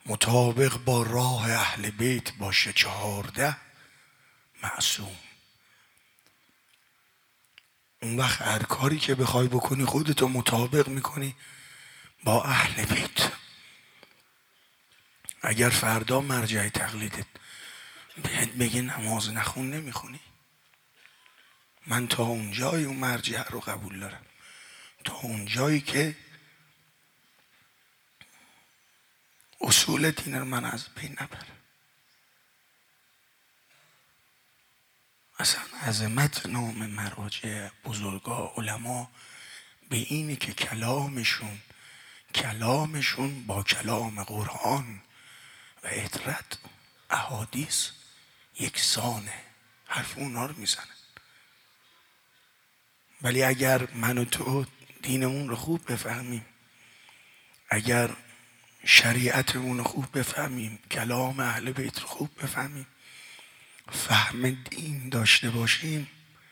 مطابق با راه اهل بیت باشه 14 معصوم. اون وقت هر کاری که بخوای بکنی خودتو مطابق میکنی با اهل بیت. اگر فردا مرجع تقلیدت بهت بگه نماز نخون نمیخونی، من تا اونجای اون مرجع رو قبول دارم، تا اونجایی که اصول دین رو من از بین نبرم. اصلا عظمت نام مراجع بزرگا علما به اینه که کلامشون با کلام قرآن و عترت احادیث یکسانه، حرف اونا رو میزنن. ولی اگر من و تو دینمون رو خوب بفهمیم، اگر شریعتمون رو خوب بفهمیم، کلام اهل بیت رو خوب بفهمیم، فهم دین داشته باشیم،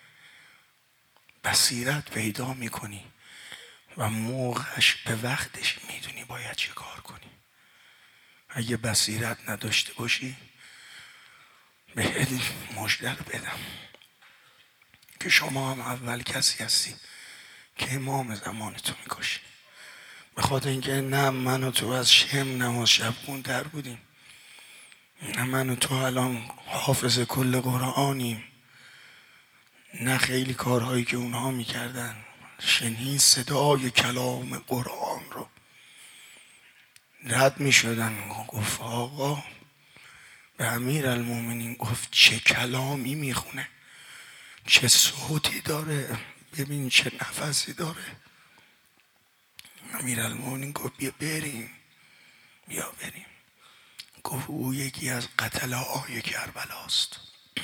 بصیرت پیدا میکنی و موقعش به وقتش میدونی باید چه کار کنی. اگه بصیرت نداشته باشی بهت مژده رو بدم که شما هم اول کسی هستی که امام زمان تو میکشی. بخاطر اینکه نه من و تو از شم نماز شب در بودیم، نه من و تو الان حافظ کل قرآنیم، نه خیلی کارهایی که اونها میکردن شنید صدای کلام قرآن رو رد میشدن. گفت آقا به امیرالمومنین گفت چه کلامی میخونه، چه صوتی داره، ببین چه نفسی داره. امیرالمومنین گفت بیا بریم. گفت او یکی از قتلاهای کربلاست.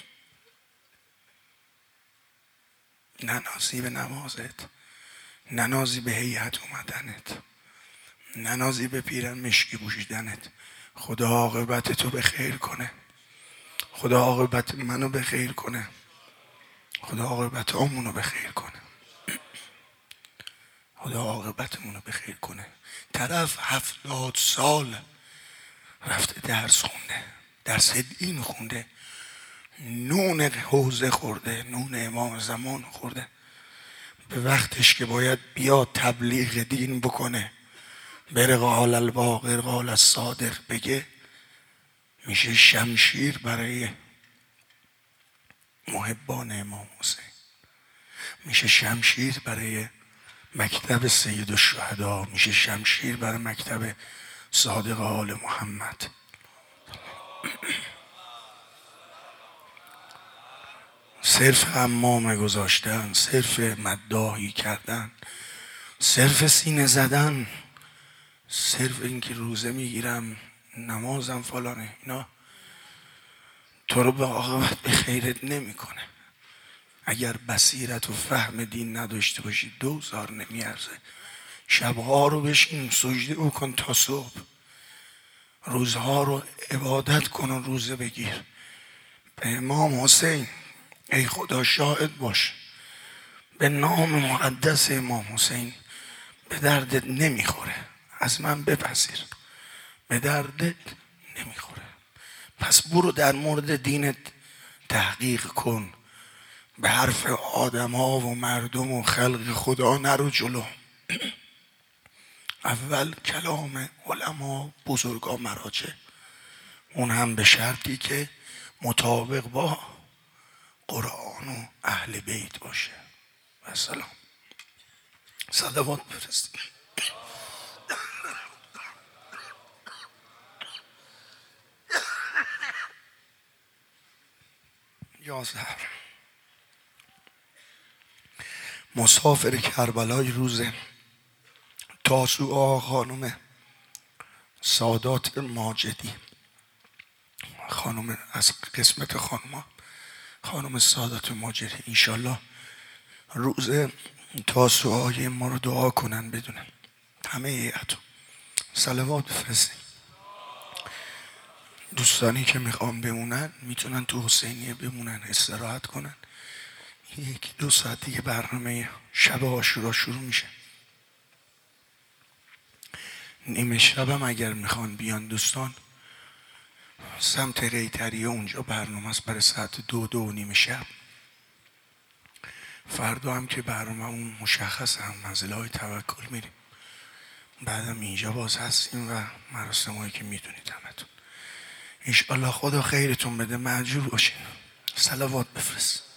ننازی به نمازت، ننازی به هیئت اومدنت، ننازی به پیرن مشکی پوشیدنت. خدا عاقبت تو به خیر کنه، خدا عاقبت منو به خیر کنه، خدا عاقبت همونو به خیر کنه، خدا عاقبتمونو به خیر کنه. طرف 70 سال رفته درس خونده، درس دین خونده، نون حوزه خورده، نون امام زمان خورده، به وقتش که باید بیا تبلیغ دین بکنه، بره قال الباقر قال الصادق بگه، میشه شمشیر برای محبان امام حسین، میشه شمشیر برای مکتب سید الشهدا، میشه شمشیر برای مکتب صادق آل محمد. صرف حمام گذاشتن، صرف مداحی کردن، صرف سینه زدن، صرف اینکه روزه میگیرم نمازم فلانه، اینا تو رو به عاقبت به خیرت نمیکنه. اگر بصیرت و فهم دین نداشته باشی 2000 نمیارزه. شبها رو بشین سجده بکن تا صبح، روزها رو عبادت کن و روزه بگیر. به امام حسین ای خدا شاهد باش، به نام مقدس امام حسین به دردت نمیخوره، از من بپذیر، به دردت نمیخوره. پس برو در مورد دینت تحقیق کن، به حرف آدم ها و مردم و خلق خدا نرو جلو. اول کلام علما بزرگا مراجع، اون هم به شرطی که مطابق با قرآن و اهل بیت باشه. و سلام. صلوات بفرستید. یازده مسافر کربلای روز تاسوعا خانم سادات ماجدی، خانم از قسمت خانم سادات ماجدی، انشالله روز تاسوعای ما رو دعا کنن، بدونن همه هیئتو. صلوات بفرستید. دوستانی که میخوام بمونن میتونن تو حسینیه بمونن، استراحت کنن. 1-2 ساعت دیگه برنامه شب عاشورا شروع میشه. نیمه شبم اگر میخوان بیان دوستان سمت ریتریه، اونجا برنامه است برای ساعت 2 شب. فردا هم که برنامه اون مشخص هم منزله های توکل میریم، بعدم اینجا باز هستیم و مراسم هایی که میدونید همتون. انشالله خدا خیرتون بده، مأجور باشین. صلوات بفرست.